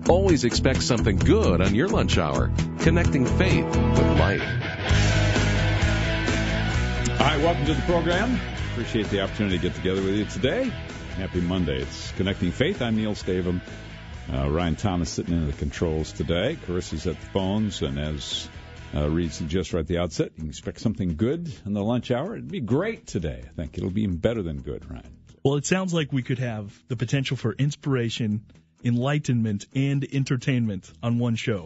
Always expect something good on your lunch hour. Connecting faith with life. All right, welcome to the program. Appreciate the opportunity to get together with you today. Happy Monday. It's Connecting Faith. I'm Neil Stavum. Ryan Thomas sitting in the controls today. Carissa's at the phones, and as Reed suggests right at the outset, you can expect something good in the lunch hour. It'd be great today. I think it'll be even better than good, Ryan. Well, it sounds like we could have the potential for inspiration, enlightenment, and entertainment on one show.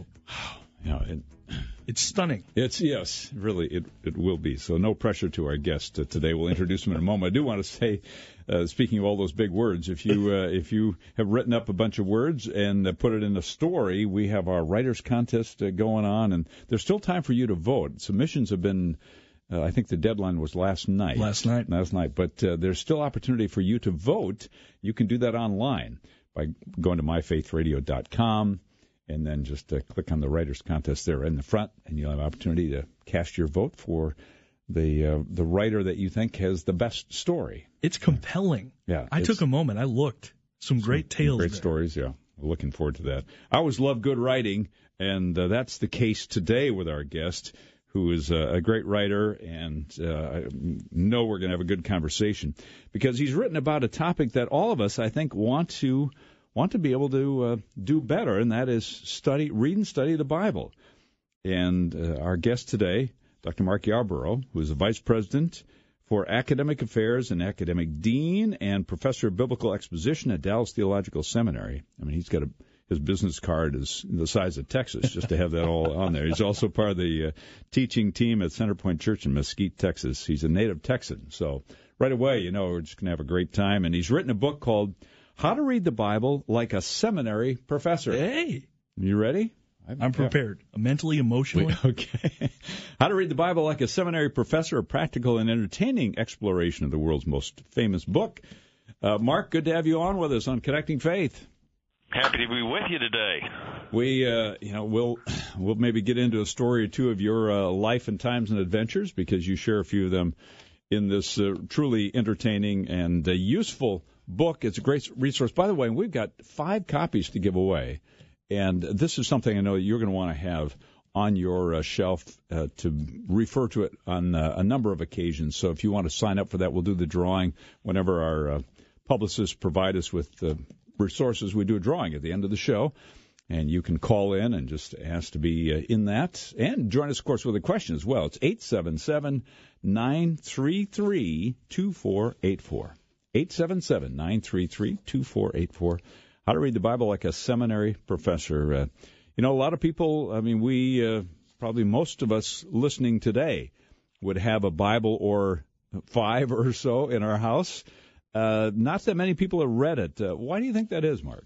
It's stunning. Yes, really, it will be. So no pressure to our guest today. We'll introduce him in a moment. I do want to say, speaking of all those big words, if you have written up a bunch of words and put it in a story, we have our writers contest going on, and there's still time for you to vote. Submissions have been, I think the deadline was last night. But there's still opportunity for you to vote. You can do that online by going to myfaithradio.com. And then just click on the Writers Contest there in the front, and you'll have an opportunity to cast your vote for the writer that you think has the best story. It's compelling. Yeah, I took a moment. I looked. Some great tales. Great stories, yeah. Looking forward to that. I always love good writing, and that's the case today with our guest, who is a great writer, and I know we're going to have a good conversation because he's written about a topic that all of us, I think, want to be able to do better, and that is read and study the Bible. And our guest today, Dr. Mark Yarborough, who is the Vice President for Academic Affairs and Academic Dean and Professor of Biblical Exposition at Dallas Theological Seminary. I mean, he's got his business card is the size of Texas, just to have that all on there. He's also part of the teaching team at Centerpoint Church in Mesquite, Texas. He's a native Texan. So right away, we're just going to have a great time. And he's written a book called How to Read the Bible Like a Seminary Professor. Hey! You ready? I'm prepared. Mentally, emotionally. Okay. How to Read the Bible Like a Seminary Professor, a practical and entertaining exploration of the world's most famous book. Mark, good to have you on with us on Connecting Faith. Happy to be with you today. We'll maybe get into a story or two of your life and times and adventures because you share a few of them in this truly entertaining and useful book. It's a great resource. By the way, we've got 5 copies to give away, and this is something I know you're going to want to have on your shelf to refer to it on a number of occasions. So if you want to sign up for that, we'll do the drawing whenever our publicists provide us with resources. We do a drawing at the end of the show, and you can call in and just ask to be in that. And join us, of course, with a question as well. It's 877-933-2484. 877-933-2484. How to Read the Bible Like a Seminary Professor. A lot of people, probably most of us listening today would have a Bible or 5 or so in our house. Not that many people have read it. Why do you think that is, Mark?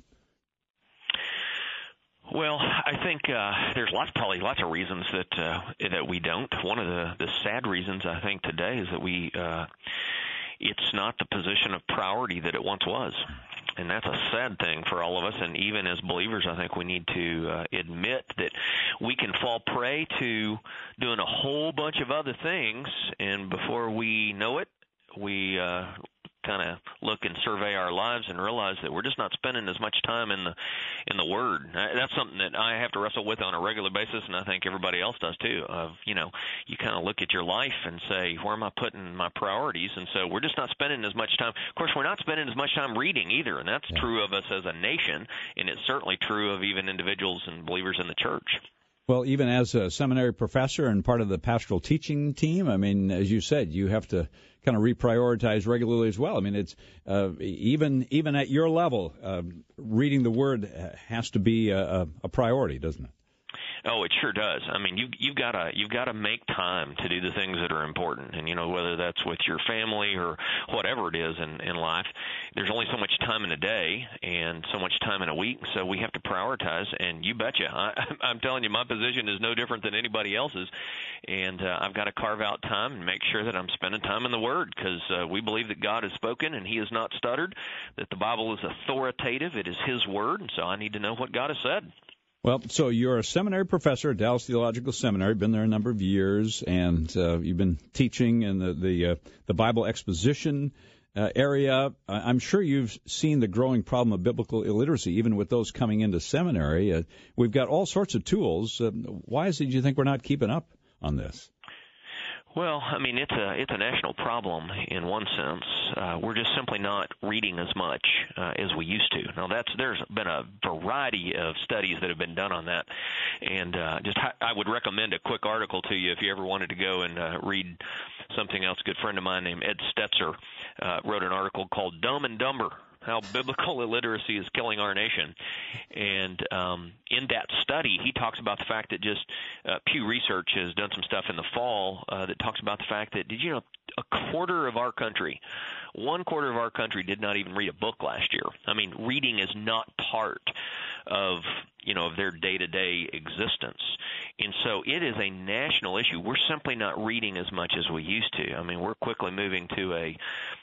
Well, I think there's probably lots of reasons that we don't. One of the sad reasons I think today is that it's not the position of priority that it once was. And that's a sad thing for all of us. And even as believers, I think we need to admit that we can fall prey to doing a whole bunch of other things, and before we know it, we kind of look and survey our lives and realize that we're just not spending as much time in the Word. That's something that I have to wrestle with on a regular basis, and I think everybody else does too. You kind of look at your life and say, where am I putting my priorities? And so we're just not spending as much time. Of course, we're not spending as much time reading either, and that's true of us as a nation, and it's certainly true of even individuals and believers in the church. Well, even as a seminary professor and part of the pastoral teaching team, as you said, you have to kind of reprioritize regularly as well. It's even at your level, reading the Word has to be a priority, doesn't it? Oh, it sure does. You've got to make time to do the things that are important, and whether that's with your family or whatever it is in life. There's only so much time in a day and so much time in a week, so we have to prioritize. And you betcha, I'm telling you, my position is no different than anybody else's, and I've got to carve out time and make sure that I'm spending time in the Word, because we believe that God has spoken and He has not stuttered. That the Bible is authoritative; it is His Word, and so I need to know what God has said. Well, so you're a seminary professor at Dallas Theological Seminary, been there a number of years, and you've been teaching in the Bible exposition area, I'm sure you've seen the growing problem of biblical illiteracy, even with those coming into seminary. We've got all sorts of tools. Why is it you think we're not keeping up on this? Well, I mean, it's a national problem in one sense. We're just simply not reading as much as we used to. Now, there's been a variety of studies that have been done on that, and I would recommend a quick article to you if you ever wanted to go and read something else. A good friend of mine named Ed Stetzer wrote an article called "Dumb and Dumber: How Biblical Illiteracy is Killing Our Nation." And in that study, he talks about the fact that just Pew Research has done some stuff in the fall that talks about the fact that, did you know, one quarter of our country did not even read a book last year. I mean, reading is not part of their day-to-day existence. And so it is a national issue. We're simply not reading as much as we used to. I mean, we're quickly moving to a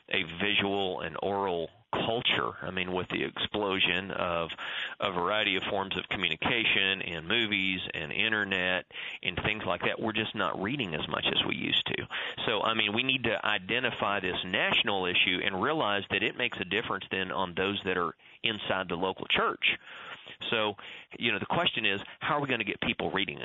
visual and oral culture. I mean, with the explosion of a variety of forms of communication and movies and internet and things like that, we're just not reading as much as we used to. So, I mean, we need to identify this national issue and realize that it makes a difference then on those that are inside the local church. So, the question is, how are we going to get people reading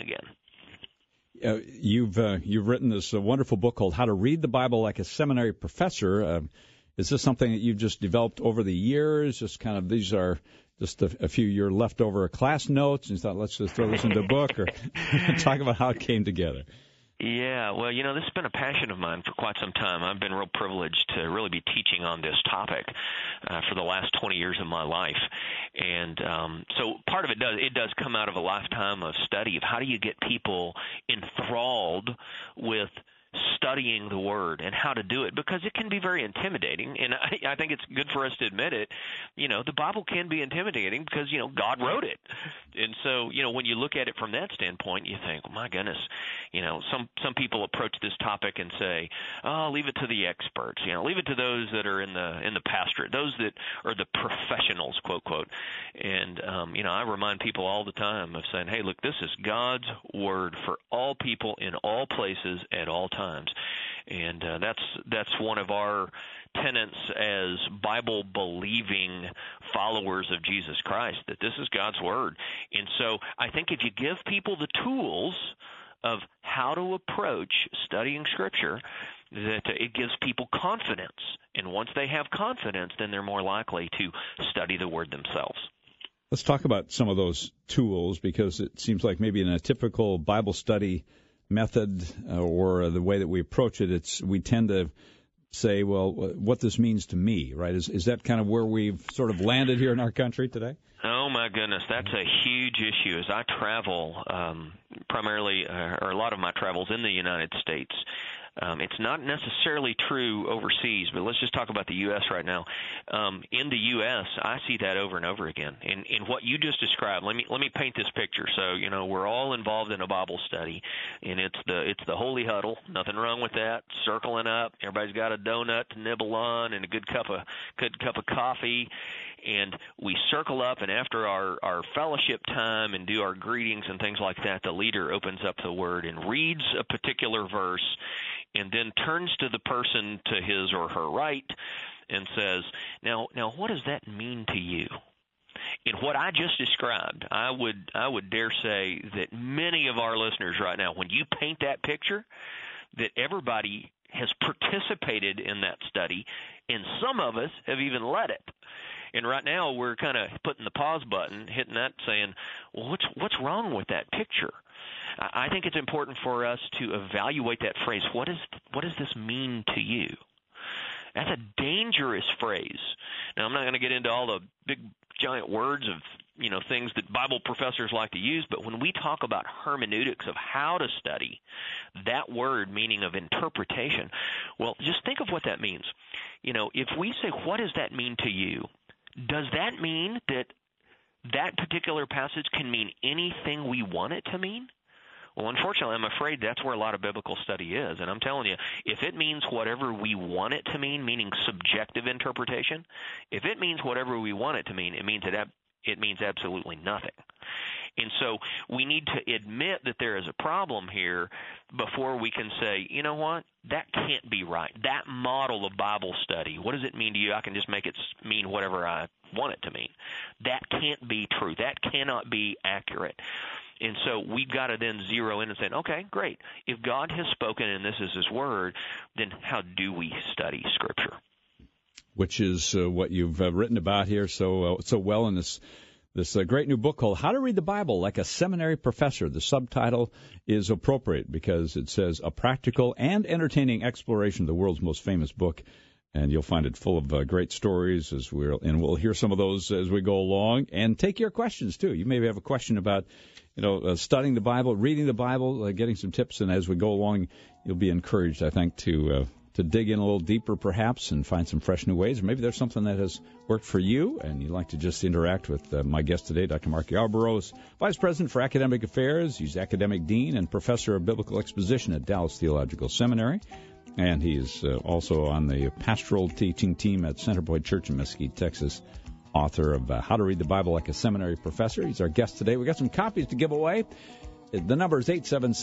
again? You've written this wonderful book called How to Read the Bible Like a Seminary Professor. Is this something that you've just developed over the years? Just kind of, these are just a few your leftover class notes, and you thought, let's just throw this into a book, or talk about how it came together? Yeah, well, this has been a passion of mine for quite some time. I've been real privileged to really be teaching on this topic for the last 20 years of my life. And so part of it does come out of a lifetime of study of how do you get people enthralled with studying the Word and how to do it, because it can be very intimidating, and I think it's good for us to admit it. The Bible can be intimidating because, God wrote it. And so, when you look at it from that standpoint, you think, my goodness, some people approach this topic and say, oh, leave it to the experts, leave it to those that are in the pastorate, those that are the professionals, quote, quote. And, I remind people all the time of saying, hey, look, this is God's Word for all people in all places at all times. And that's one of our tenets as Bible-believing followers of Jesus Christ, that this is God's Word. And so I think if you give people the tools of how to approach studying Scripture, that it gives people confidence. And once they have confidence, then they're more likely to study the Word themselves. Let's talk about some of those tools, because it seems like maybe in a typical Bible study method or the way that we approach it, we tend to say, well, what this means to me, right? Is that kind of where we've sort of landed here in our country today? Oh, my goodness, that's a huge issue. As I travel, primarily, or a lot of my travels in the United States, it's not necessarily true overseas, but let's just talk about the U.S. right now. In the U.S., I see that over and over again. In what you just described, let me paint this picture. So, we're all involved in a Bible study, and it's the holy huddle. Nothing wrong with that. Circling up, everybody's got a donut to nibble on and a good cup of coffee. And we circle up, and after our fellowship time and do our greetings and things like that, the leader opens up the Word and reads a particular verse, and then turns to the person to his or her right and says, now what does that mean to you? In what I just described, I would dare say that many of our listeners right now, when you paint that picture, that everybody has participated in that study, and some of us have even led it. And right now we're kind of putting the pause button, hitting that, saying, well, what's wrong with that picture? I think it's important for us to evaluate that phrase. What does this mean to you? That's a dangerous phrase. Now, I'm not going to get into all the big, giant words of things that Bible professors like to use, but when we talk about hermeneutics of how to study, that word meaning of interpretation, well, just think of what that means. If we say, what does that mean to you? Does that mean that particular passage can mean anything we want it to mean? Well, unfortunately, I'm afraid that's where a lot of biblical study is. And I'm telling you, if it means whatever we want it to mean, meaning subjective interpretation, if it means whatever we want it to mean, it means absolutely nothing. And so we need to admit that there is a problem here before we can say, you know what, that can't be right. That model of Bible study, what does it mean to you? I can just make it mean whatever I want it to mean. That can't be true. That cannot be accurate. And so we've got to then zero in and say, okay, great. If God has spoken and this is His Word, then how do we study Scripture? Which is what you've written about here so well in this great new book called How to Read the Bible Like a Seminary Professor. The subtitle is appropriate because it says a practical and entertaining exploration of the world's most famous book. And you'll find it full of great stories we'll hear some of those as we go along. And take your questions too. You maybe have a question about studying the Bible, reading the Bible, getting some tips, and as we go along, you'll be encouraged, I think, to dig in a little deeper perhaps and find some fresh new ways. Or maybe there's something that has worked for you and you'd like to just interact with my guest today, Dr. Mark Yarborough, is Vice President for Academic Affairs. He's Academic Dean and Professor of Biblical Exposition at Dallas Theological Seminary. And he's also on the pastoral teaching team at Centerpoint Church in Mesquite, Texas. Author of How to Read the Bible Like a Seminary Professor. He's our guest today. We got some copies to give away. The number is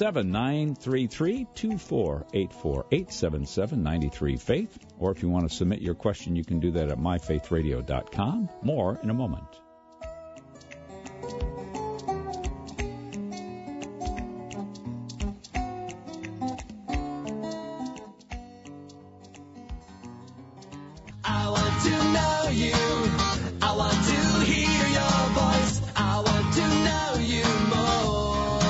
877-933-2484, 877-93-FAITH. Or if you want to submit your question, you can do that at myfaithradio.com. More in a moment. I want to know you. I want to hear your voice. I want to know you more.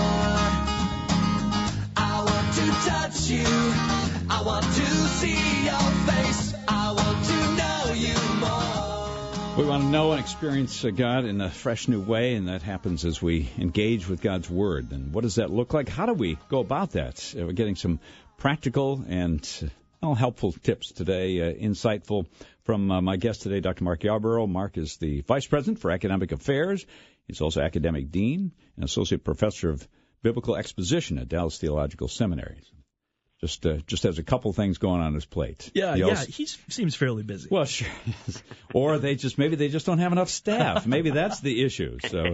I want to touch you. I want to see your face. I want to know you more. We want to know and experience God in a fresh new way, and that happens as we engage with God's Word. And what does that look like? How do we go about that? We're getting some practical and helpful tips today, insightful from my guest today, Dr. Mark Yarborough. Mark is the Vice President for Academic Affairs. He's also Academic Dean and Associate Professor of Biblical Exposition at Dallas Theological Seminary. Just has a couple things going on his plate. Yeah, he seems fairly busy. Well, sure. Or maybe they just don't have enough staff. Maybe that's the issue. So,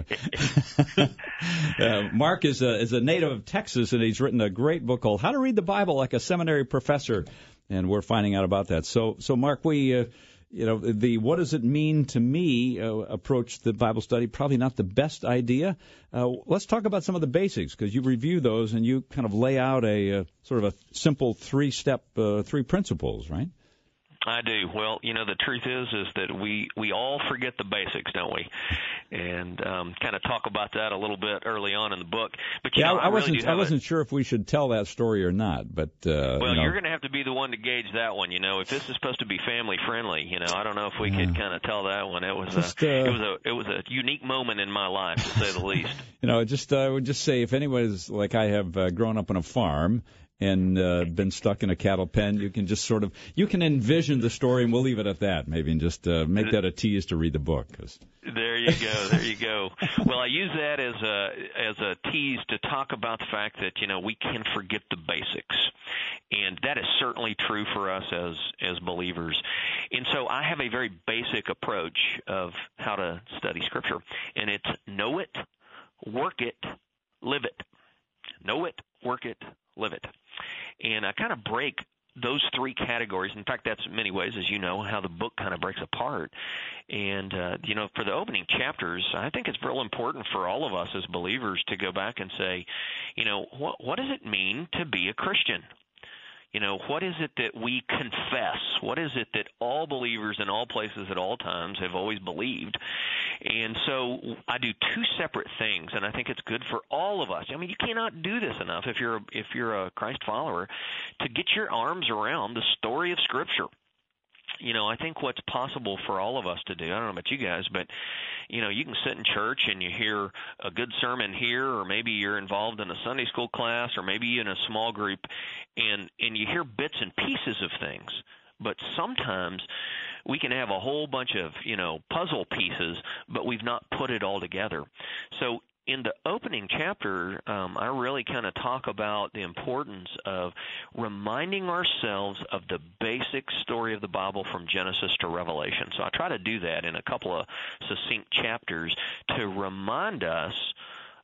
Mark is a native of Texas, and he's written a great book called How to Read the Bible Like a Seminary Professor, and we're finding out about that. So Mark, we the what does it mean to me approach the Bible study, probably not the best idea. Let's talk about some of the basics, because you review those and you kind of lay out a sort of a simple three principles, right? I do. Well, the truth is that we all forget the basics, don't we? And kind of talk about that a little bit early on in the book. But I wasn't sure if we should tell that story or not. But you're going to have to be the one to gauge that one. If this is supposed to be family friendly, I don't know if we could kind of tell that one. It was it was a unique moment in my life, to say the least. I would just say, if anybody's like I have grown up on a farm and been stuck in a cattle pen, you can just you can envision the story, and we'll leave it at that, maybe, and just make that a tease to read the book. There you go. Well, I use that as a tease to talk about the fact that, we can forget the basics. And that is certainly true for us as believers. And so I have a very basic approach of how to study Scripture. And it's know it, work it, live it. Know it, work it, live it. And I kind of break those three categories. In fact, that's in many ways, as you know, how the book kind of breaks apart. And, for the opening chapters, I think it's real important for all of us as believers to go back and say, what does it mean to be a Christian? What is it that we confess? What is it that all believers in all places at all times have always believed? And so I do two separate things, and I think it's good for all of us. I mean, you cannot do this enough if you're a Christ follower to get your arms around the story of Scripture. I think what's possible for all of us to do, I don't know about you guys, but, you can sit in church and you hear a good sermon here, or maybe you're involved in a Sunday school class, or maybe in a small group, and you hear bits and pieces of things. But sometimes we can have a whole bunch of, puzzle pieces, but we've not put it all together. So in the opening chapter, I really kind of talk about the importance of reminding ourselves of the basic story of the Bible from Genesis to Revelation. So I try to do that in a couple of succinct chapters to remind us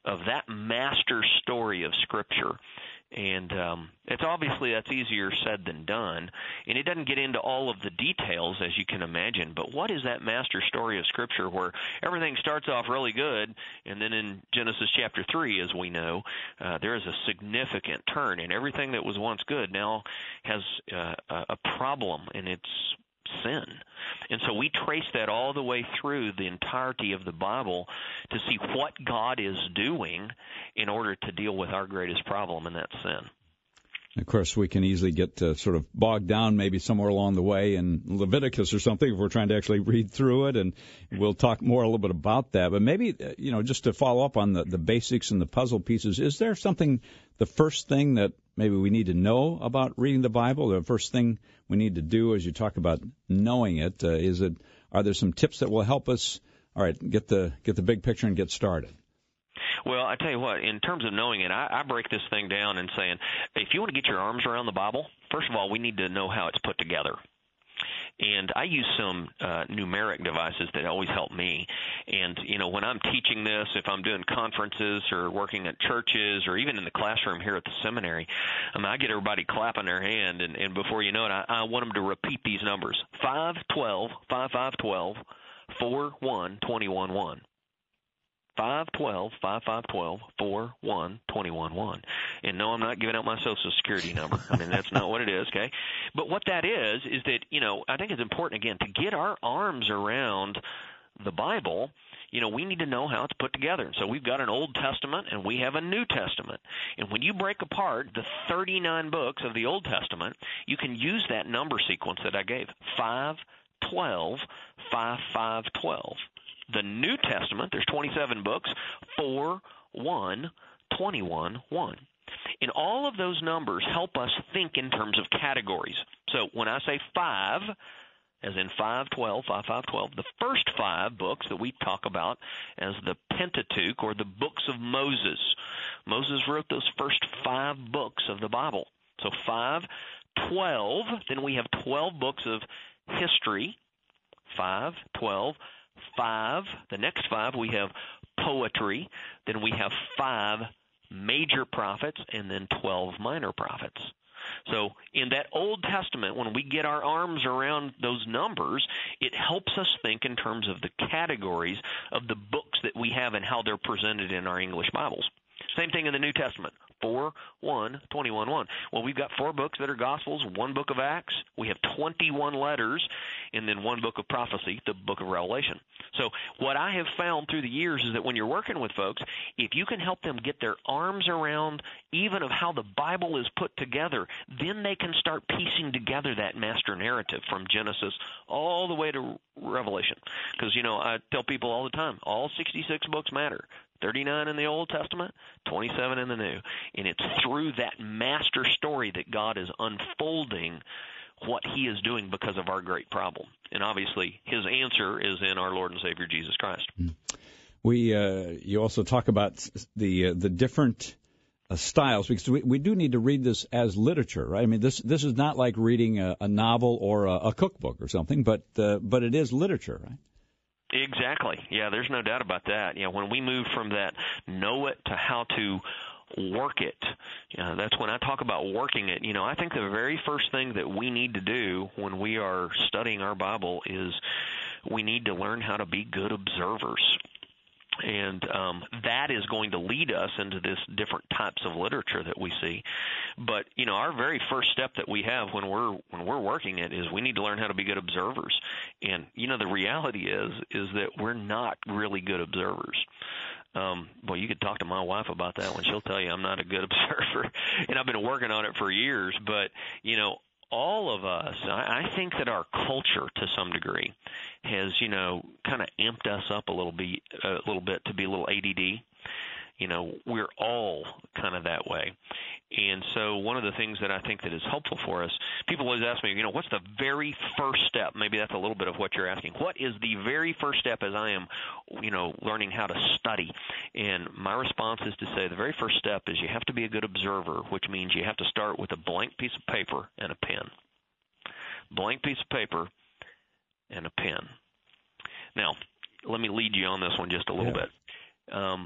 that master story of Scripture. And it's obviously that's easier said than done, and it doesn't get into all of the details, as you can imagine. But what is that master story of Scripture where everything starts off really good, and then in Genesis chapter 3, as we know, there is a significant turn, and everything that was once good now has a problem, and it's sin. And so we trace that all the way through the entirety of the Bible to see what God is doing in order to deal with our greatest problem, and that's sin. Of course, we can easily get sort of bogged down maybe somewhere along the way in Leviticus or something if we're trying to actually read through it, and we'll talk more a little bit about that. But maybe, just to follow up on the basics and the puzzle pieces, is there something, the first thing that maybe we need to know about reading the Bible, the first thing we need to do as you talk about knowing it, are there some tips that will help us, all right, get the big picture and get started? Well, I tell you what, in terms of knowing it, I break this thing down and saying, if you want to get your arms around the Bible, first of all, we need to know how it's put together. And I use some numeric devices that always help me. And, when I'm teaching this, if I'm doing conferences or working at churches or even in the classroom here at the seminary, I get everybody clapping their hand, and before you know it, I want them to repeat these numbers: 5, 12, 5, 5, 12, 4, 1, 21, 1. 5, 12, 5, 5, 12, 4, 1, 21, 1. And no, I'm not giving out my Social Security number. That's not what it is, okay? But what that is that, I think it's important, again, to get our arms around the Bible. We need to know how it's put together. So we've got an Old Testament and we have a New Testament. And when you break apart the 39 books of the Old Testament, you can use that number sequence that I gave: 5, 12, 5, 5, 12. The New Testament, there's 27 books, 4, 1, 21, 1. And all of those numbers help us think in terms of categories. So when I say 5, as in 5, 12, 5, 5, 12, the first 5 books that we talk about as the Pentateuch, or the books of Moses. Moses wrote those first 5 books of the Bible. So 5, 12, then we have 12 books of history, 5, 12, 5, the next 5 we have poetry, then we have 5 major prophets, and then 12 minor prophets. So in that Old Testament, when we get our arms around those numbers, it helps us think in terms of the categories of the books that we have and how they're presented in our English Bibles. Same thing in the New Testament. 4, 1, 21, 1. Well, we've got 4 books that are Gospels, 1 book of Acts. We have 21 letters, and then 1 book of prophecy, the book of Revelation. So what I have found through the years is that when you're working with folks, if you can help them get their arms around even of how the Bible is put together, then they can start piecing together that master narrative from Genesis all the way to Revelation. Because, I tell people all the time, all 66 books matter. 39 in the Old Testament, 27 in the New. And it's through that master story that God is unfolding what he is doing because of our great problem. And obviously, his answer is in our Lord and Savior Jesus Christ. You also talk about the different styles, because we do need to read this as literature, right? This is not like reading a novel or a cookbook or something, but it is literature, right? Exactly. Yeah, there's no doubt about that. When we move from that know it to how to work it, that's when I talk about working it. I think the very first thing that we need to do when we are studying our Bible is we need to learn how to be good observers. And that is going to lead us into this different types of literature that we see. But our very first step that we have when we're working it is we need to learn how to be good observers. And the reality is that we're not really good observers. Well, you could talk to my wife about that one. She'll tell you I'm not a good observer, and I've been working on it for years. But all of us, I think that our culture, to some degree, has kind of amped us up a little bit to be a little ADD. We're all kind of that way. And so one of the things that I think that is helpful for us, people always ask me, what's the very first step? Maybe that's a little bit of what you're asking. What is the very first step as I am, learning how to study? And my response is to say the very first step is you have to be a good observer, which means you have to start with a blank piece of paper and a pen. Blank piece of paper and a pen. Now, let me lead you on this one just a little bit.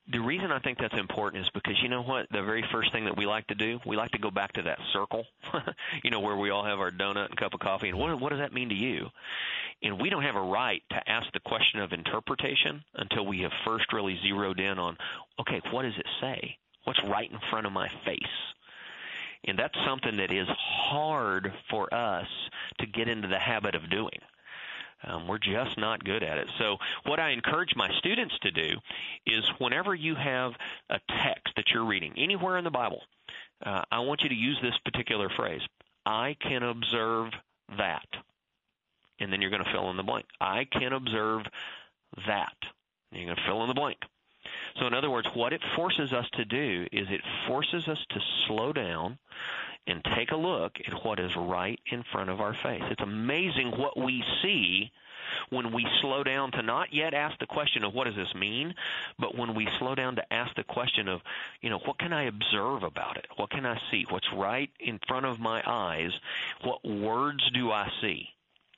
The reason I think that's important is because, you know what, the very first thing that we like to do, we like to go back to that circle, where we all have our donut and cup of coffee, and what does that mean to you? And we don't have a right to ask the question of interpretation until we have first really zeroed in on, okay, what does it say? What's right in front of my face? And that's something that is hard for us to get into the habit of doing. We're just not good at it. So what I encourage my students to do is whenever you have a text that you're reading, anywhere in the Bible, I want you to use this particular phrase, I can observe that. And then you're going to fill in the blank. I can observe that. And you're going to fill in the blank. So in other words, what it forces us to do is it forces us to slow down and take a look at what is right in front of our face. It's amazing what we see when we slow down to not yet ask the question of what does this mean, but when we slow down to ask the question of, what can I observe about it? What can I see? What's right in front of my eyes? What words do I see?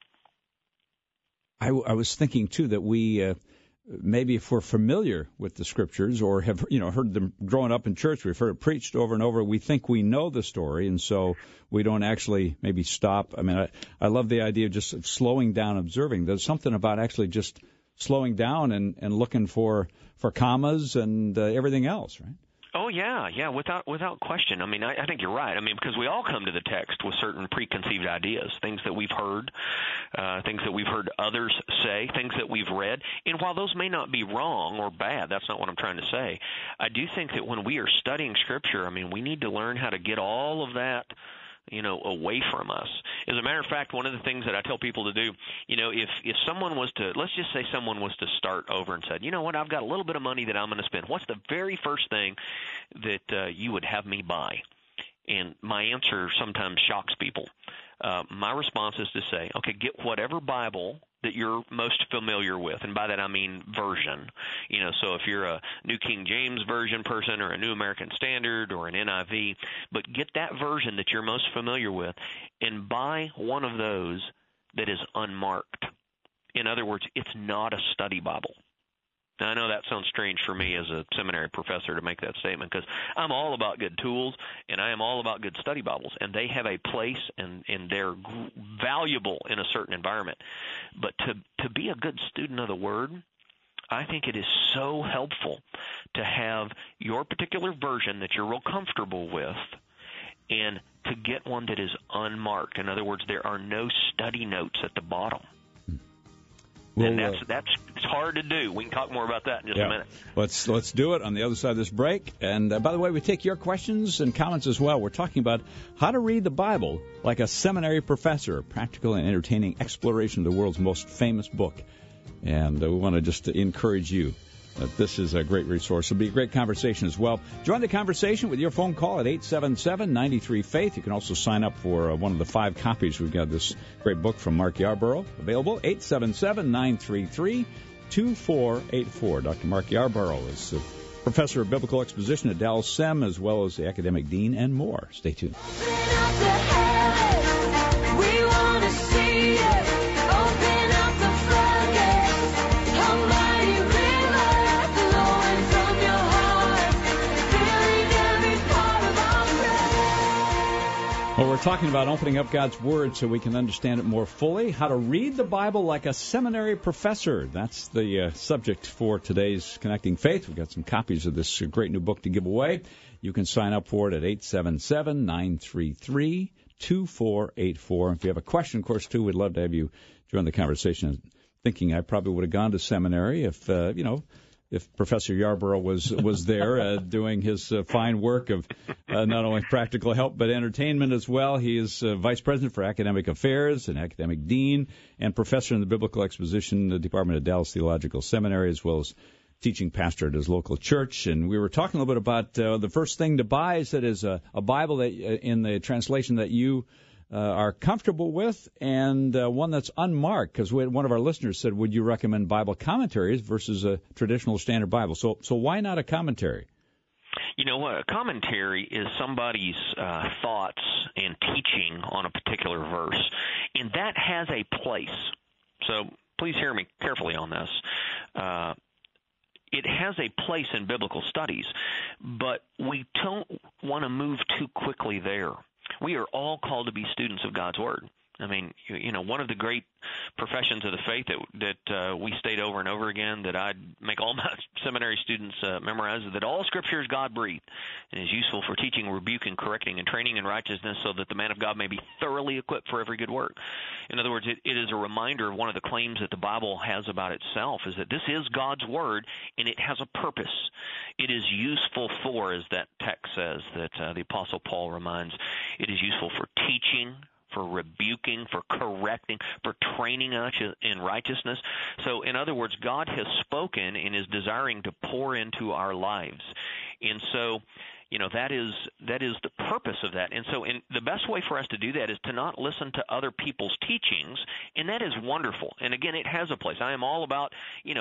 I was thinking, too, that we maybe if we're familiar with the Scriptures or have heard them growing up in church, we've heard it preached over and over, we think we know the story, and so we don't actually maybe stop. I mean, I love the idea of just slowing down, observing. There's something about actually just slowing down and looking for commas and everything else, right? Oh, yeah, without question. I mean, I think you're right. I mean, because we all come to the text with certain preconceived ideas, things that we've heard, things that we've heard others say, things that we've read. And while those may not be wrong or bad, that's not what I'm trying to say, I do think that when we are studying Scripture, I mean, we need to learn how to get all of that away from us. As a matter of fact, one of the things that I tell people to do, if someone was to, let's just say someone was to start over and said, you know what, I've got a little bit of money that I'm going to spend. What's the very first thing that you would have me buy? And my answer sometimes shocks people. My response is to say, okay, get whatever Bible that you're most familiar with, and by that I mean version. So if you're a New King James Version person or a New American Standard or an NIV, but get that version that you're most familiar with and buy one of those that is unmarked. In other words, it's not a study Bible. Now, I know that sounds strange for me as a seminary professor to make that statement because I'm all about good tools and I am all about good study Bibles, and they have a place and they're valuable in a certain environment. But to be a good student of the Word, I think it is so helpful to have your particular version that you're real comfortable with and to get one that is unmarked. In other words, there are no study notes at the bottom. And that's it's hard to do. We can talk more about that in just a minute. Let's do it on the other side of this break. And by the way, we take your questions and comments as well. We're talking about how to read the Bible like a seminary professor, a practical and entertaining exploration of the world's most famous book. And we want to just encourage you that this is a great resource. It'll be a great conversation as well. Join the conversation with your phone call at 877-93-FAITH. You can also sign up for one of the 5 copies. We've got this great book from Mark Yarborough available, 877-933-2484. Dr. Mark Yarborough is a professor of biblical exposition at Dallas SEM, as well as the academic dean and more. Stay tuned. Well, we're talking about opening up God's Word so we can understand it more fully, how to read the Bible like a seminary professor. That's the subject for today's Connecting Faith. We've got some copies of this great new book to give away. You can sign up for it at 877-933-2484. If you have a question, of course, too, we'd love to have you join the conversation. Thinking I probably would have gone to seminary if Professor Yarborough was there doing his fine work of not only practical help but entertainment as well. He is Vice President for Academic Affairs and Academic Dean and Professor in the Biblical Exposition Department at Dallas Theological Seminary, as well as teaching pastor at his local church. And we were talking a little bit about the first thing to buy is a Bible that in the translation that you are comfortable with, and one that's unmarked, because one of our listeners said, would you recommend Bible commentaries versus a traditional standard Bible? So why not a commentary? You know what? A commentary is somebody's thoughts and teaching on a particular verse, and that has a place. So please hear me carefully on this. it has a place in biblical studies, but we don't want to move too quickly there. We are all called to be students of God's Word. I mean, one of the great professions of the faith that we state over and over again, that I make all my seminary students memorize, is that all Scripture is God-breathed and is useful for teaching, rebuking, correcting, and training in righteousness, so that the man of God may be thoroughly equipped for every good work. In other words, it is a reminder of one of the claims that the Bible has about itself, is that this is God's Word, and it has a purpose. It is useful for, as that text says, that the Apostle Paul reminds, it is useful for teaching, for rebuking, for correcting, for training us in righteousness. So, in other words, God has spoken and is desiring to pour into our lives. And so, that is the purpose of that. And so the best way for us to do that is to not listen to other people's teachings, and that is wonderful. And again, it has a place. I am all about,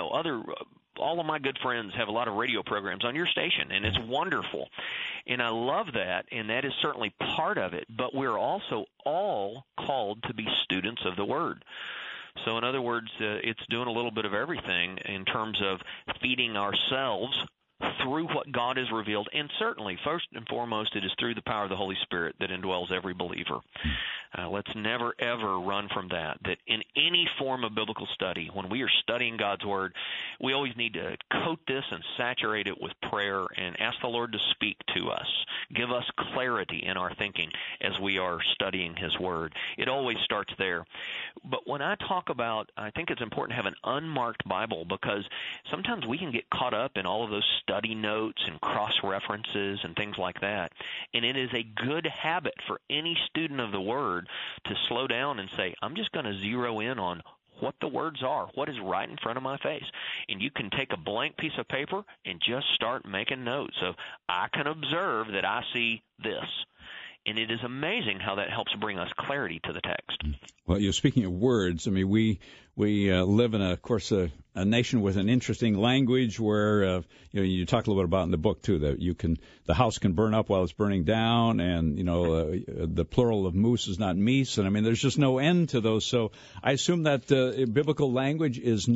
all of my good friends have a lot of radio programs on your station, and it's wonderful. And I love that, and that is certainly part of it. But we're also all called to be students of the Word. So in other words, it's doing a little bit of everything in terms of feeding ourselves through what God has revealed. And certainly, first and foremost, it is through the power of the Holy Spirit that indwells every believer. Let's never, ever run from that in any form of biblical study, when we are studying God's Word, we always need to coat this and saturate it with prayer and ask the Lord to speak to us, give us clarity in our thinking as we are studying His Word. It always starts there. But when I talk about, I think it's important to have an unmarked Bible, because sometimes we can get caught up in all of those study notes and cross-references and things like that. And it is a good habit for any student of the Word to slow down and say, I'm just going to zero in on what the words are, what is right in front of my face. And you can take a blank piece of paper and just start making notes of, I can observe that I see this. And it is amazing how that helps bring us clarity to the text. Well, speaking of words, I mean, we live in, of course, a nation with an interesting language where, you talk a little bit about in the book, too, that the house can burn up while it's burning down, and, the plural of moose is not meese. And, I mean, there's just no end to those. So I assume that biblical language is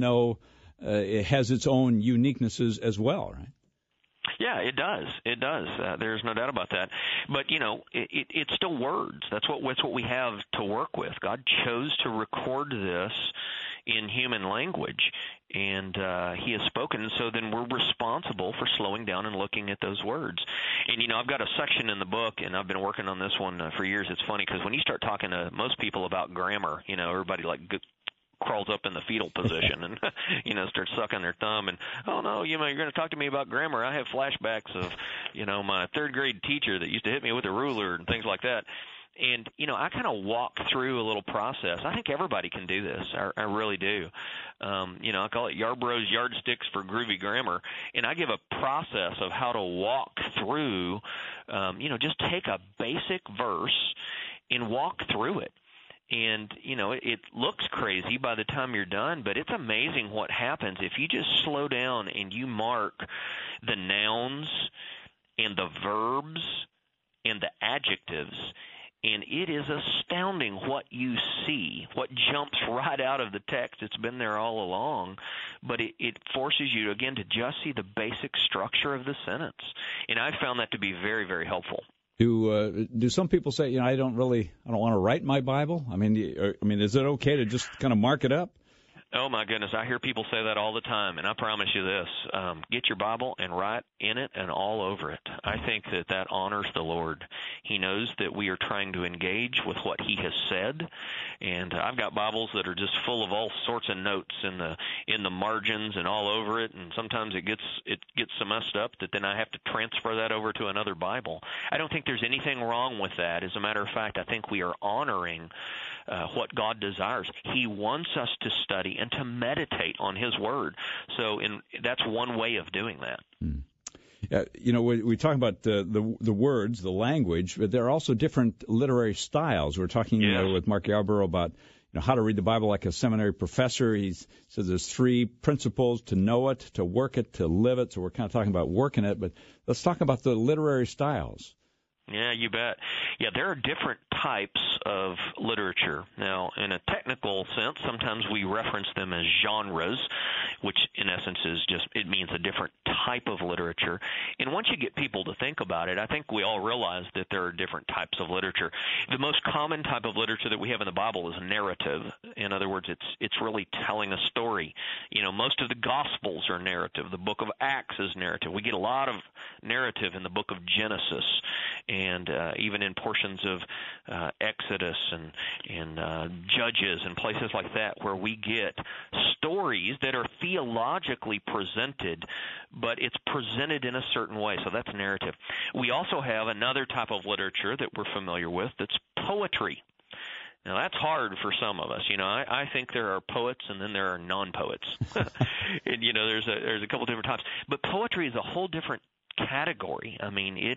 it has its own uniquenesses as well, right? Yeah, it does. It does. There's no doubt about that. But, it's still words. That's what we have to work with. God chose to record this in human language, and He has spoken. And so then we're responsible for slowing down and looking at those words. And, I've got a section in the book, and I've been working on this one for years. It's funny because when you start talking to most people about grammar, everybody crawls up in the fetal position and starts sucking their thumb, and you're going to talk to me about grammar. I have flashbacks of my third grade teacher that used to hit me with a ruler and things like that. And I kind of walk through a little process. I think everybody can do this. I really do. I call it Yarbrough's yardsticks for groovy grammar, and I give a process of how to walk through. Just take a basic verse and walk through it. And, it looks crazy by the time you're done, but it's amazing what happens if you just slow down and you mark the nouns and the verbs and the adjectives. And it is astounding what you see, what jumps right out of the text. It's been there all along, but it forces you, again, to just see the basic structure of the sentence. And I found that to be very, very helpful. Do some people say, I don't want to write my Bible? I mean, is it okay to just kind of mark it up? Oh, my goodness. I hear people say that all the time, and I promise you this. Get your Bible and write in it and all over it. I think that honors the Lord. He knows that we are trying to engage with what He has said, and I've got Bibles that are just full of all sorts of notes in the margins and all over it, and sometimes it gets so messed up that then I have to transfer that over to another Bible. I don't think there's anything wrong with that. As a matter of fact, I think we are honoring what God desires. He wants us to study and to meditate on His Word. So that's one way of doing that. We talk about the words, the language, but there are also different literary styles. We're talking with Mark Yarbrough about how to read the Bible like a seminary professor. He says there's 3 principles: to know it, to work it, to live it. So we're kind of talking about working it, but let's talk about the literary styles. Yeah, you bet. Yeah, there are different types of literature. Now, in a technical sense, sometimes we reference them as genres, which in essence is just, it means a different type of literature. And once you get people to think about it, I think we all realize that there are different types of literature. The most common type of literature that we have in the Bible is narrative. In other words, it's really telling a story. You know, most of the Gospels are narrative. The book of Acts is narrative. We get a lot of narrative in the book of Genesis, and even in portions of Exodus and Judges and places like that, where we get stories that are theologically presented, but it's presented in a certain way. So that's narrative. We also have another type of literature that we're familiar with that's poetry. Now, that's hard for some of us. You know, I think there are poets and then there are non-poets. And, you know, there's a couple different types. But poetry is a whole different category. I mean,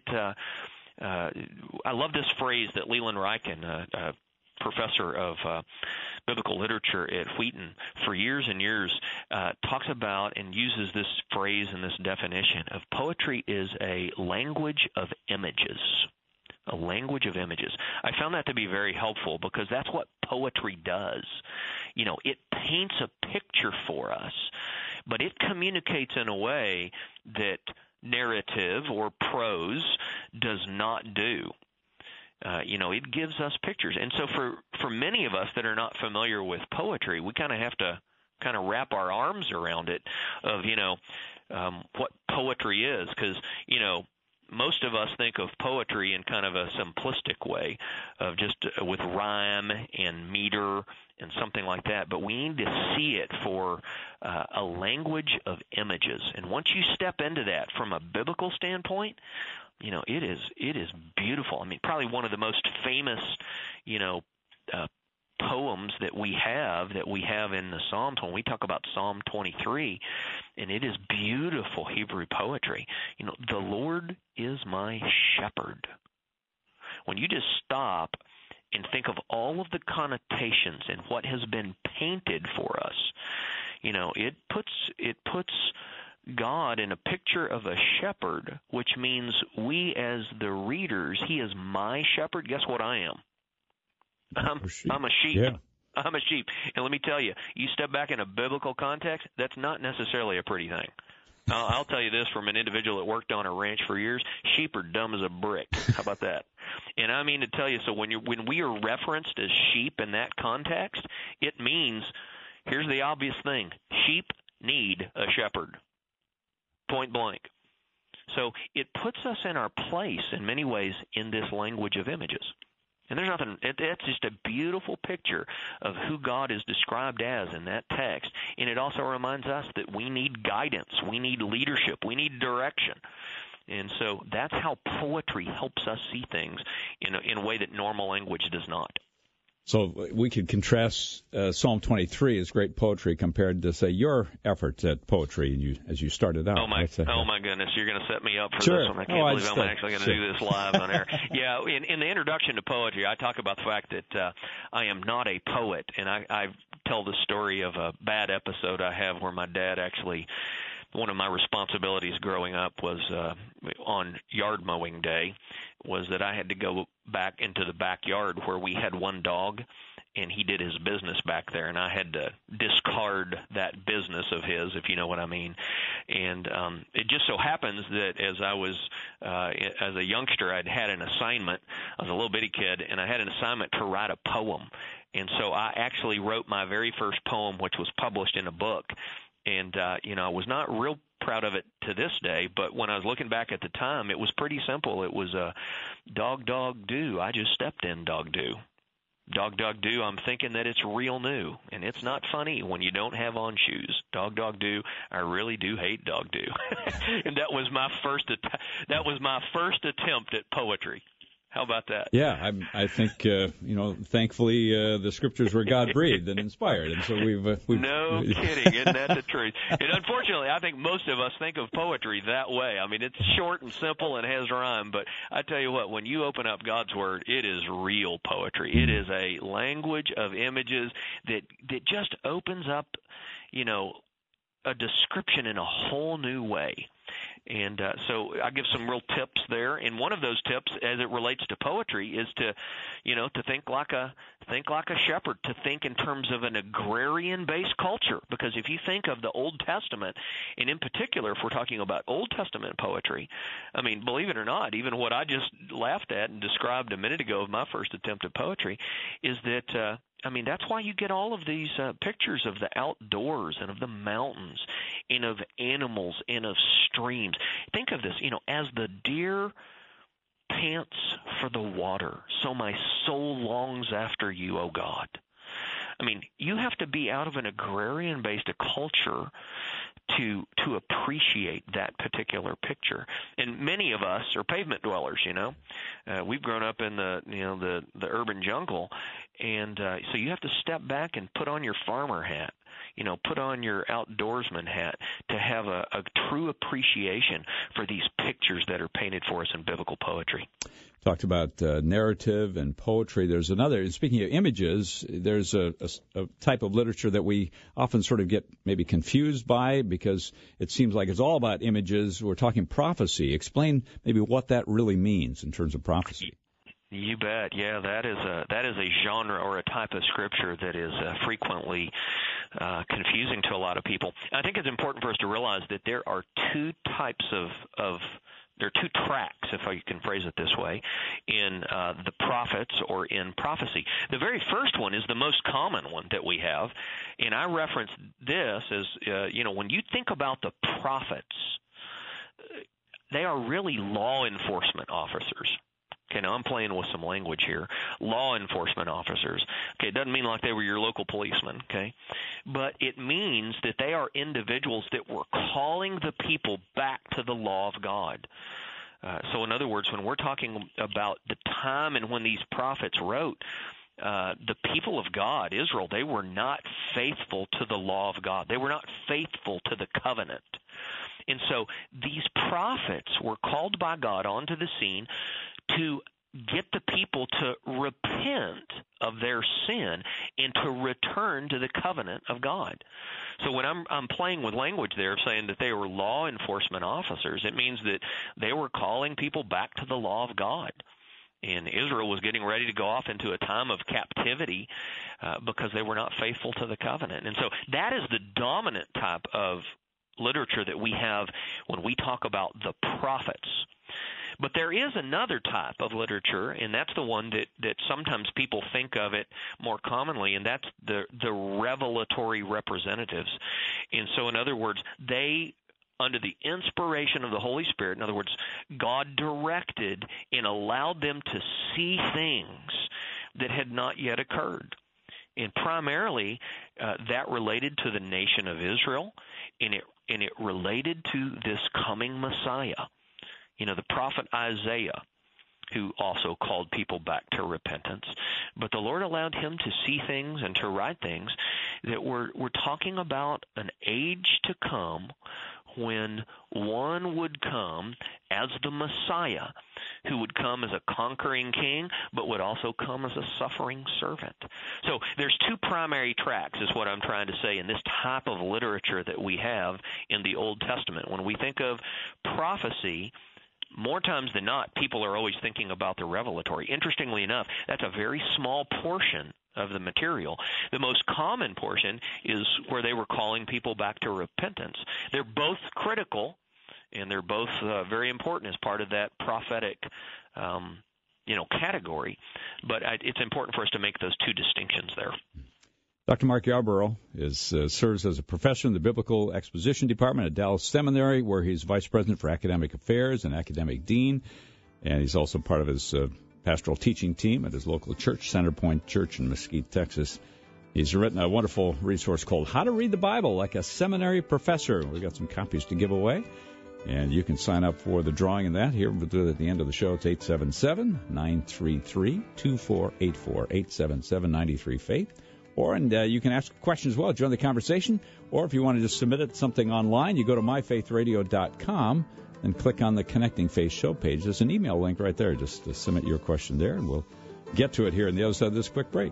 I love this phrase that Leland Ryken, a professor of biblical literature at Wheaton for years and years, talks about and uses this phrase and this definition of poetry is a language of images. A language of images. I found that to be very helpful because that's what poetry does. You know, it paints a picture for us, but it communicates in a way that narrative or prose does not do. You know, it gives us pictures. And so for many of us that are not familiar with poetry, we kind of have to kind of wrap our arms around it of, you know, what poetry is, because, you know, most of us think of poetry in kind of a simplistic way of just with rhyme and meter and something like that, but we need to see it for a language of images. And once you step into that from a biblical standpoint, you know, it is beautiful. I mean, probably one of the most famous, you know, poems that we have in the Psalms when we talk about Psalm 23, and it is beautiful Hebrew poetry. You know, the Lord is my shepherd. When you just stop and think of all of the connotations and what has been painted for us, you know, it puts God in a picture of a shepherd, which means we as the readers, he is my shepherd. Guess what I am? I'm a sheep. Yeah. I'm a sheep. And let me tell you, you step back in a biblical context, that's not necessarily a pretty thing. I'll tell you this from an individual that worked on a ranch for years, sheep are dumb as a brick. How about that? And I mean to tell you, so when we are referenced as sheep in that context, it means, here's the obvious thing, sheep need a shepherd, point blank. So it puts us in our place in many ways in this language of images. And there's nothing, that's just a beautiful picture of who God is described as in that text. And it also reminds us that we need guidance, we need leadership, we need direction. And so that's how poetry helps us see things in a way that normal language does not. So we could contrast Psalm 23 as great poetry compared to, say, your efforts at poetry as you started out. Oh my goodness, you're going to set me up for sure. this one. I can't believe I'm actually going to do this live on air. Yeah, in the introduction to poetry, I talk about the fact that I am not a poet, and I tell the story of a bad episode I have where my dad actually, one of my responsibilities growing up was on yard mowing day, was that I had to go back into the backyard where we had one dog, and he did his business back there, and I had to discard that business of his, if you know what I mean. And it just so happens that as I was, as a youngster, I'd had an assignment. I was a little bitty kid, and I had an assignment to write a poem. And so I actually wrote my very first poem, which was published in a book. And, you know, I was not real proud of it to this day, but when I was looking back at the time, it was pretty simple. It was dog, dog, do. I just stepped in, dog, do. Dog, dog, do. I'm thinking that it's real new, and it's not funny when you don't have on shoes. Dog, dog, do. I really do hate dog, do. And that was my first attempt at poetry. How about that? Yeah, I think thankfully the scriptures were God breathed and inspired, and so we've no kidding, isn't that the truth? And unfortunately, I think most of us think of poetry that way. I mean, it's short and simple and has rhyme, but I tell you what, when you open up God's Word, it is real poetry. It is a language of images that just opens up, you know, a description in a whole new way. And so I give some real tips there. And one of those tips, as it relates to poetry, is to, to think like a shepherd, to think in terms of an agrarian-based culture. Because if you think of the Old Testament, and in particular, if we're talking about Old Testament poetry, I mean, believe it or not, even what I just laughed at and described a minute ago of my first attempt at poetry, is that that's why you get all of these pictures of the outdoors and of the mountains and of animals and of streams. Think of this, as the deer pants for the water, so my soul longs after you, O God. I mean, you have to be out of an agrarian-based culture to appreciate that particular picture. And many of us are pavement dwellers, we've grown up in the urban jungle, and so you have to step back and put on your farmer hat, put on your outdoorsman hat to have a true appreciation for these pictures that are painted for us in biblical poetry. Talked about narrative and poetry. There's another, speaking of images, there's a type of literature that we often sort of get maybe confused by because it seems like it's all about images. We're talking prophecy. Explain maybe what that really means in terms of prophecy. You bet. Yeah, that is a genre or a type of scripture that is frequently confusing to a lot of people. I think it's important for us to realize that there are two types there are two tracks, if I can phrase it this way, in the prophets or in prophecy. The very first one is the most common one that we have, and I reference this as, when you think about the prophets, they are really law enforcement officers. Okay, now I'm playing with some language here. Law enforcement officers. Okay, it doesn't mean like they were your local policemen, okay? But it means that they are individuals that were calling the people back to the law of God. So in other words, when we're talking about the time and when these prophets wrote, the people of God, Israel, they were not faithful to the law of God. They were not faithful to the covenant. And so these prophets were called by God onto the scene to get the people to repent of their sin and to return to the covenant of God. So when I'm playing with language there, saying that they were law enforcement officers, it means that they were calling people back to the law of God. And Israel was getting ready to go off into a time of captivity because they were not faithful to the covenant. And so that is the dominant type of literature that we have when we talk about the prophets. But there is another type of literature, and that's the one that sometimes people think of it more commonly, and that's the revelatory representatives. And so, in other words, they, under the inspiration of the Holy Spirit, in other words, God directed and allowed them to see things that had not yet occurred. And primarily, that related to the nation of Israel, and it related to this coming Messiah. The prophet Isaiah, who also called people back to repentance. But the Lord allowed him to see things and to write things that we're talking about an age to come when one would come as the Messiah, who would come as a conquering king, but would also come as a suffering servant. So there's two primary tracks, is what I'm trying to say, in this type of literature that we have in the Old Testament. When we think of prophecy, more times than not, people are always thinking about the revelatory. Interestingly enough, that's a very small portion of the material. The most common portion is where they were calling people back to repentance. They're both critical, and they're both very important as part of that prophetic category. But it's important for us to make those two distinctions there. Dr. Mark Yarborough serves as a professor in the Biblical Exposition Department at Dallas Seminary, where he's vice president for academic affairs and academic dean, and he's also part of his pastoral teaching team at his local church, Centerpoint Church in Mesquite, Texas. He's written a wonderful resource called How to Read the Bible Like a Seminary Professor. We've got some copies to give away, and you can sign up for the drawing in that. Here, we'll do it at the end of the show. It's 877-933-2484, 877-93-FAITH. And you can ask a question as well, join the conversation. Or if you want to just submit it something online, you go to myfaithradio.com and click on the Connecting Faith show page. There's an email link right there. Just submit your question there, and we'll get to it here on the other side of this quick break.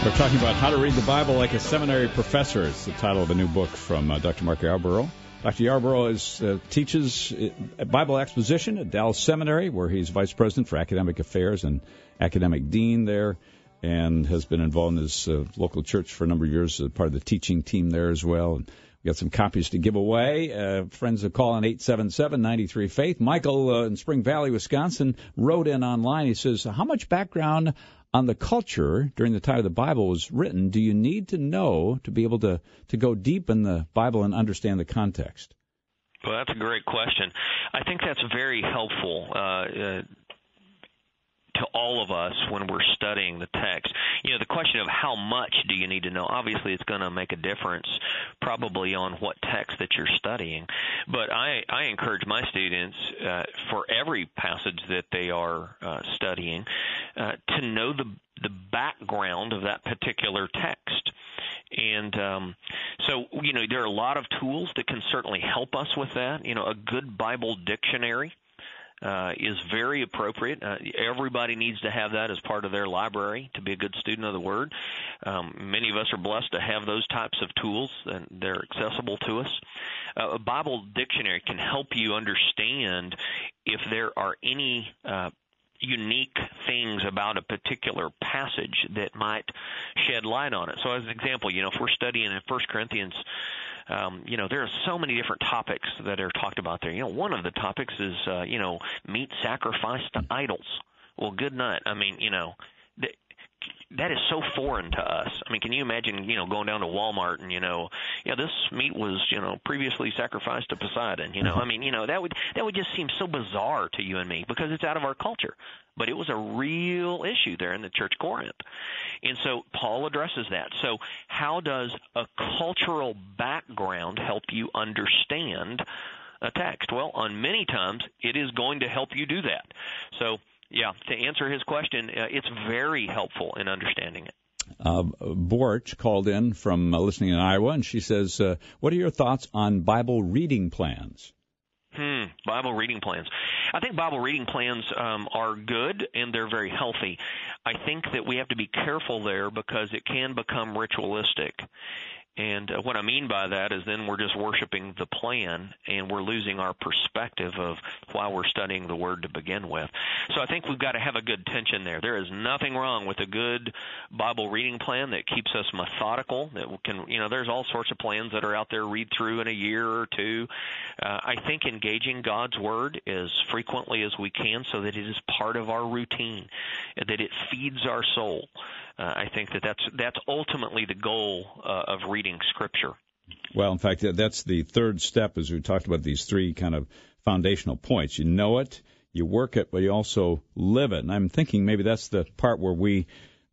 We're talking about how to read the Bible like a seminary professor. It's the title of a new book from Dr. Mark Yarborough. Dr. Yarborough teaches Bible exposition at Dallas Seminary, where he's vice president for academic affairs and academic dean there, and has been involved in his local church for a number of years as part of the teaching team there as well. And we got some copies to give away. Friends call on 877-93-FAITH. Michael in Spring Valley, Wisconsin, wrote in online. He says, how much background on the culture during the time of the Bible was written do you need to know to be able to go deep in the Bible and understand the context? Well, that's a great question. I think that's very helpful to all of us when we're studying the text. You know, the question of how much do you need to know, obviously it's going to make a difference probably on what text that you're studying. But I encourage my students for every passage that they are studying to know the background of that particular text. And so, you know, there are a lot of tools that can certainly help us with that. You know, a good Bible dictionary is very appropriate. Everybody needs to have that as part of their library to be a good student of the Word. Many of us are blessed to have those types of tools, and they're accessible to us. A Bible dictionary can help you understand if there are any unique things about a particular passage that might shed light on it. So as an example, you know, if we're studying in 1 Corinthians, you know, there are so many different topics that are talked about there. You know, one of the topics is, you know, meat sacrificed to idols. Well, good night. I mean, you know, that is so foreign to us. I mean, can you imagine, you know, going down to Walmart and, you know, yeah, this meat was, you know, previously sacrificed to Poseidon, you know. I mean, you know, that would just seem so bizarre to you and me because it's out of our culture. But it was a real issue there in the Church of Corinth. And so Paul addresses that. So how does a cultural background help you understand a text? Well, on many times it is going to help you do that. So yeah, to answer his question, it's very helpful in understanding it. Borch called in from listening in Iowa, and she says, what are your thoughts on Bible reading plans? Bible reading plans. I think Bible reading plans are good, and they're very healthy. I think that we have to be careful there because it can become ritualistic. And what I mean by that is then we're just worshiping the plan, and we're losing our perspective of why we're studying the Word to begin with. So I think we've got to have a good tension there. There is nothing wrong with a good Bible reading plan that keeps us methodical. That can, you know, there's all sorts of plans that are out there, read through in a year or two. I think engaging God's Word as frequently as we can so that it is part of our routine, that it feeds our soul. I think that's ultimately the goal of reading Scripture. Well, in fact, that's the third step, as we talked about these three kind of foundational points. You know it, you work it, but you also live it. And I'm thinking maybe that's the part where we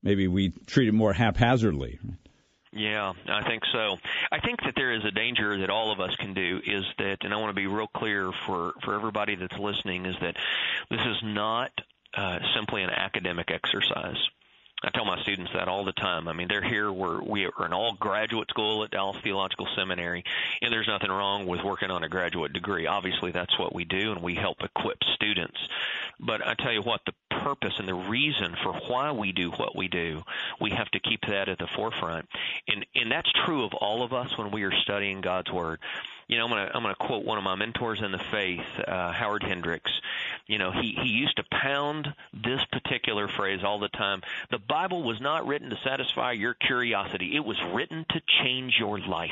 treat it more haphazardly. Yeah, I think so. I think that there is a danger that all of us can do is that, and I want to be real clear for everybody that's listening, is that this is not simply an academic exercise. I tell my students that all the time. I mean, they're here. We are an all-graduate school at Dallas Theological Seminary, and there's nothing wrong with working on a graduate degree. Obviously, that's what we do, and we help equip students. But I tell you what, the purpose and the reason for why we do what we do, we have to keep that at the forefront. And that's true of all of us when we are studying God's Word. You know, I'm going to quote one of my mentors in the faith, Howard Hendricks. You know, he used to pound this particular phrase all the time. The Bible was not written to satisfy your curiosity. It was written to change your life.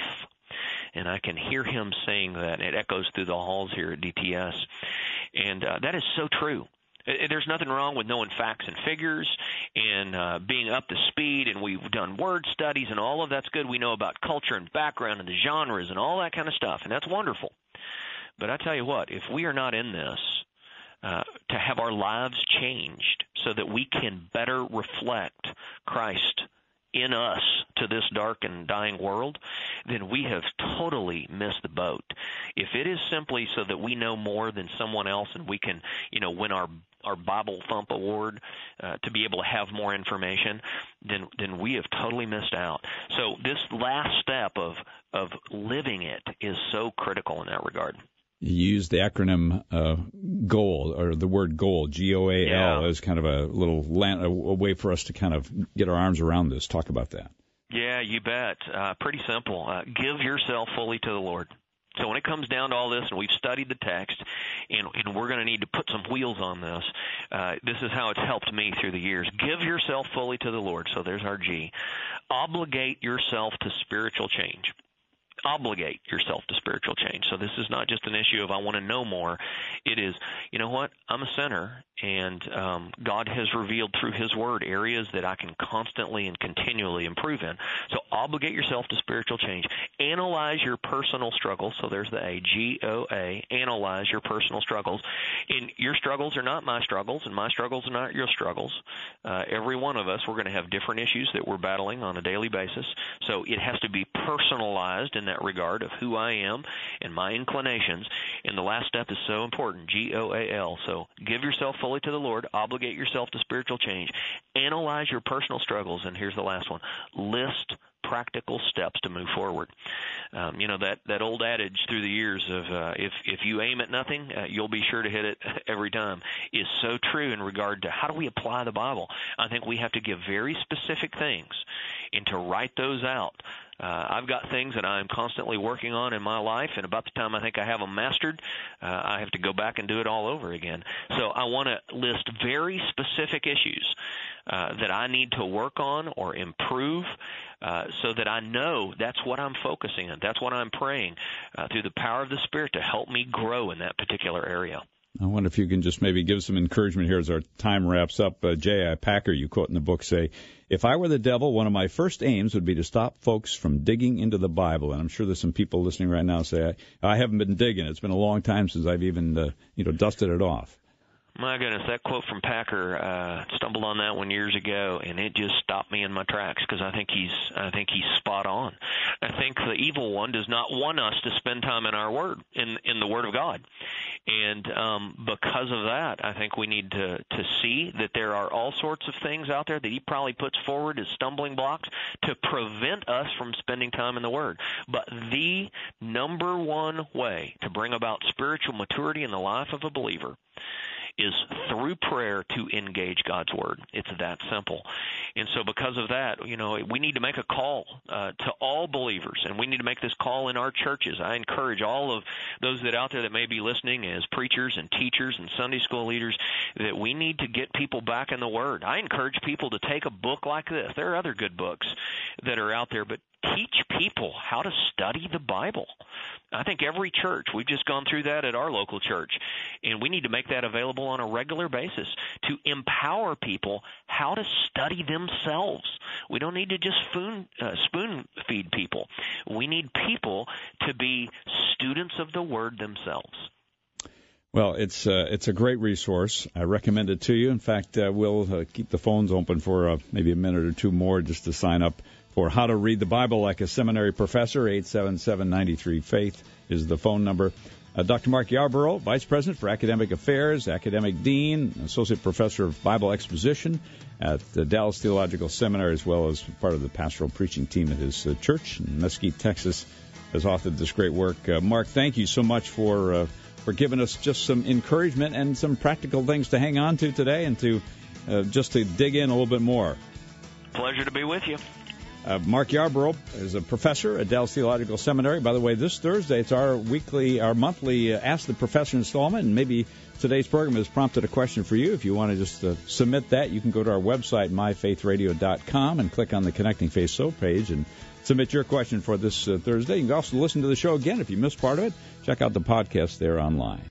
And I can hear him saying that. It echoes through the halls here at DTS. And that is so true. There's nothing wrong with knowing facts and figures and being up to speed, and we've done word studies, and all of that's good. We know about culture and background and the genres and all that kind of stuff, and that's wonderful. But I tell you what, if we are not in this to have our lives changed so that we can better reflect Christ in us to this dark and dying world, then we have totally missed the boat. If it is simply so that we know more than someone else and we can, you know, win our Bible Thump Award to be able to have more information, then we have totally missed out. So this last step of living it is so critical in that regard. You use the acronym GOAL, or the word GOAL, G-O-A-L, as kind of a little a way for us to kind of get our arms around this. Talk about that. Yeah, you bet. Pretty simple. Give yourself fully to the Lord. So when it comes down to all this, and we've studied the text, and we're going to need to put some wheels on this, this is how it's helped me through the years. Give yourself fully to the Lord. So there's our G. Obligate yourself to spiritual change. Obligate yourself to spiritual change. So this is not just an issue of I want to know more. It is, you know what, I'm a sinner, and God has revealed through His Word areas that I can constantly and continually improve in. So obligate yourself to spiritual change. Analyze your personal struggles. So there's the A, G-O-A, analyze your personal struggles. And your struggles are not my struggles, and my struggles are not your struggles. Every one of us, we're going to have different issues that we're battling on a daily basis. So it has to be personalized in that regard of who I am and my inclinations. And the last step is so important, G-O-A-L. So give yourself fully to the Lord, obligate yourself to spiritual change, analyze your personal struggles, and here's the last one, list practical steps to move forward. You know, that old adage through the years of if you aim at nothing, you'll be sure to hit it every time is so true in regard to how do we apply the Bible. I think we have to give very specific things and to write those out. I've got things that I'm constantly working on in my life, and about the time I think I have them mastered, I have to go back and do it all over again. So I want to list very specific issues that I need to work on or improve so that I know that's what I'm focusing on. That's what I'm praying through the power of the Spirit to help me grow in that particular area. I wonder if you can just maybe give some encouragement here as our time wraps up. J.I. Packer, you quote in the book, say, if I were the devil, one of my first aims would be to stop folks from digging into the Bible. And I'm sure there's some people listening right now say, I haven't been digging. It's been a long time since I've even dusted it off. My goodness, that quote from Packer, stumbled on that one years ago, and it just stopped me in my tracks because I think he's spot on. I think the evil one does not want us to spend time in our Word, in the Word of God. And because of that, I think we need to see that there are all sorts of things out there that he probably puts forward as stumbling blocks to prevent us from spending time in the Word. But the number one way to bring about spiritual maturity in the life of a believer is through prayer to engage God's Word. It's that simple. And so because of that, we need to make a call to all believers, and we need to make this call in our churches. I encourage all of those that out there that may be listening as preachers and teachers and Sunday school leaders that we need to get people back in the Word. I encourage people to take a book like this. There are other good books that are out there, but teach people how to study the Bible. I think every church, we've just gone through that at our local church, and we need to make that available on a regular basis to empower people how to study themselves. We don't need to just spoon feed people. We need people to be students of the Word themselves. Well, it's a great resource. I recommend it to you. In fact, we'll keep the phones open for maybe a minute or two more just to sign up for How to Read the Bible Like a Seminary Professor. 877-93-FAITH is the phone number. Dr. Mark Yarborough, Vice President for Academic Affairs, Academic Dean, Associate Professor of Bible Exposition at the Dallas Theological Seminary, as well as part of the pastoral preaching team at his church in Mesquite, Texas, has authored this great work. Mark, thank you so much for giving us just some encouragement and some practical things to hang on to today and to just to dig in a little bit more. Pleasure to be with you. Mark Yarborough is a professor at Dallas Theological Seminary. By the way, this Thursday, it's our monthly Ask the Professor installment, and maybe today's program has prompted a question for you. If you want to just submit that, you can go to our website, myfaithradio.com, and click on the Connecting Faith Show page and submit your question for this Thursday. You can also listen to the show again if you missed part of it. Check out the podcast there online.